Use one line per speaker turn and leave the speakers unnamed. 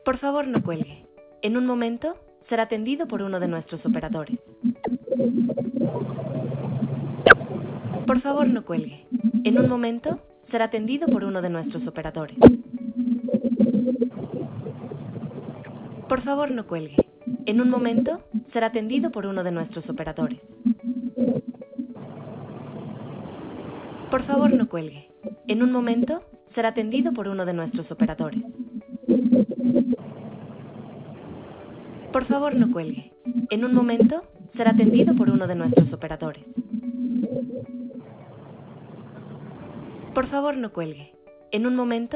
Por favor, no cuelgue. En un momento, será atendido por uno de nuestros operadores. Por favor, no cuelgue. En un momento, será atendido por uno de nuestros operadores. Por favor, no cuelgue. En un momento, será atendido por uno de nuestros operadores. Por favor, no cuelgue. En un momento, será atendido por uno de nuestros operadores. Por favor, no cuelgue. En un momento, será atendido por uno de nuestros operadores. Por favor, no cuelgue. En un momento,